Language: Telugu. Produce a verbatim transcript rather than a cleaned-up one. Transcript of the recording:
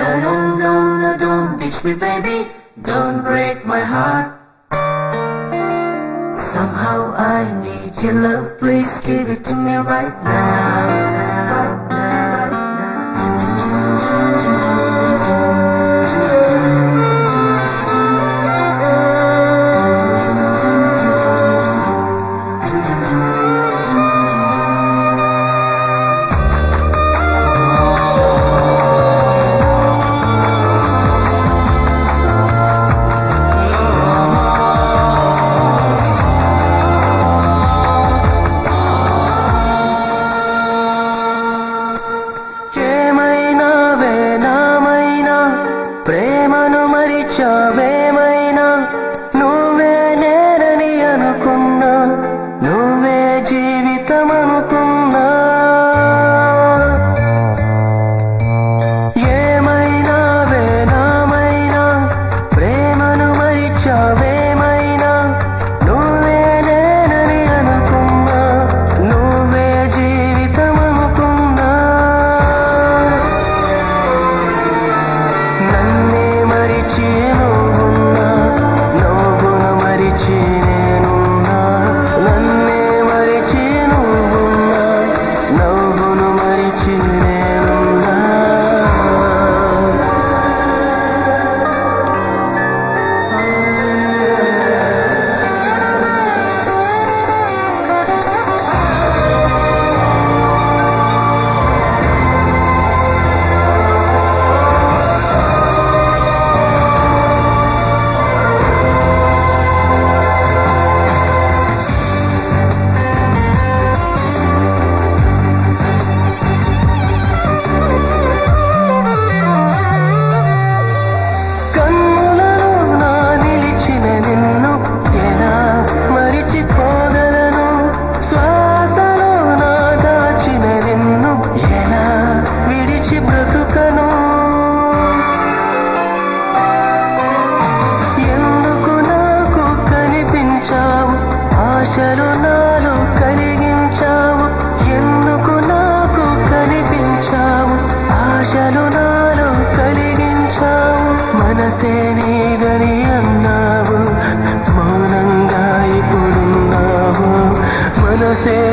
No, no, no, no, don't ditch me, baby. Don't break my heart. Somehow I need your love. Please give it to me right now. Right now, right ప్రేమను మరిచావేమైనా నువ్వే నేనని అనుకున్నా నువ్వే జీవితం అనుకున్నా ఏమైనా వేనామైనా ప్రేమను మరిచావేమైనా నువ్వే నేనని అనుకున్నా నువ్వే జీవితం అనుకున్నా నన్నే మరిచి నువ్వున్నా నువ్వును మరిచి నేనున్నా నన్నే మరిచి నువ్వున్నా నువ్వును మరిచి నేనున్నా ఆశలు నాలో కలిగించావు ఎందుకు నాకు కనిపించావు ఆశలు నాలో కలిగించావు మనసే నీదని అన్నావు మౌనంగా ఇప్పుడున్నావు మనసే